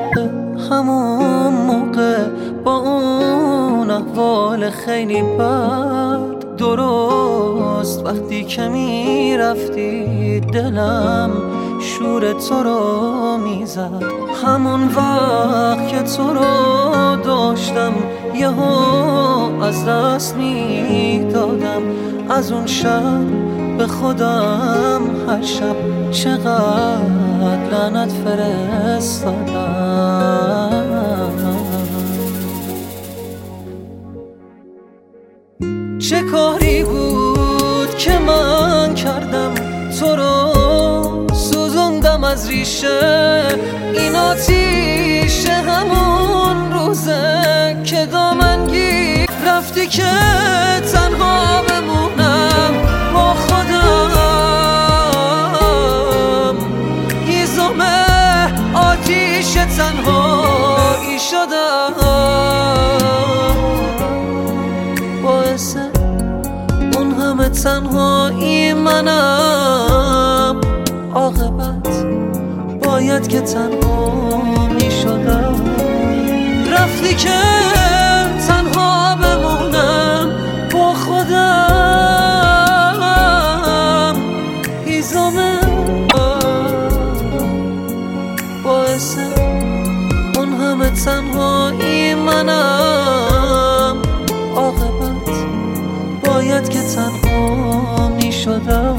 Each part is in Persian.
همون موقع با اون احوال خیلی بد، درست وقتی که میرفتی دلم شور تو رو میزد. همون وقت که تو رو داشتم یهو از دست میدادم. از اون شب به خودم هر شب چقدر لعنت فرستادم. چه کاری بود که من کردم تو رو سوزوندم از ریشه این آتیش. همون روزه که دامنگی رفتی که تنها بمونم با خودم. هیزم آتیش تنهایی شدم، باعث اون همه تنهایی منم. عاقبت باید که تنها می شدم. رفتی که تنها بمونم با خودم. هیزم باعث اون همه تنهایی منم. عاقبت باید که تنها می شدم.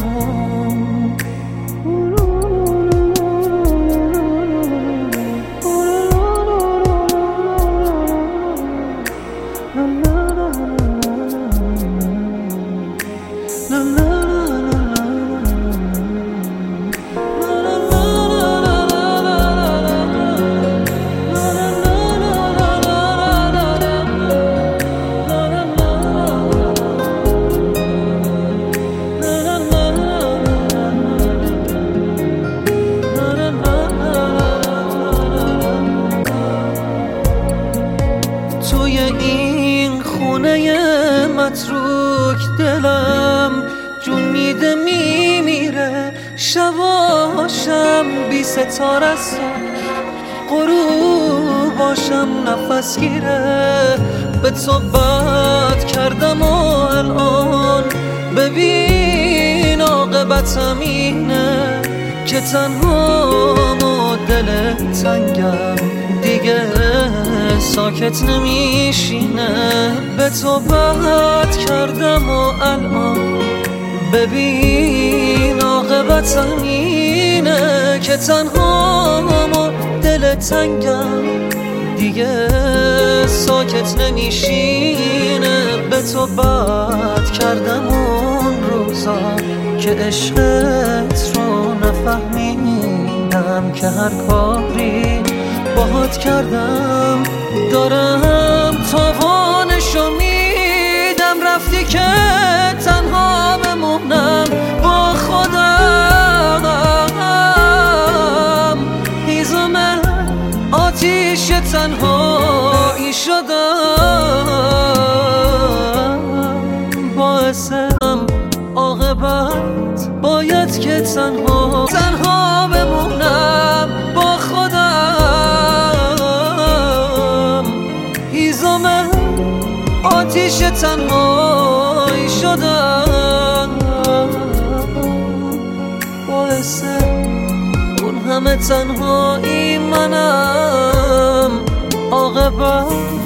توی این خونه متروک دلم جون میده میمیره. شباشم بی ستاره است، غروباشم نفس گیره. به تو بد کردم و الان ببین عاقبتم اینه که تنهام و دل تنگم دیگه ساکت نمیشینه. به تو بد کردم و الان ببین عاقبتم اینه که تنهام و دل تنگم دیگه ساکت نمیشینه. به تو بد کردم اون روزا که عشقت رو نفهمیدم، که هر کاری باهات کردم دارم تاوانشو میدم. رفتی که تنها بمونم با خودم. هیزم آتیش تنهایی شدم، باعث عاقبت باید که تنها بمونم با خودم. هیزم آتیش تنهایی شدم، باعث اون همه تنهایی منم. عاقبت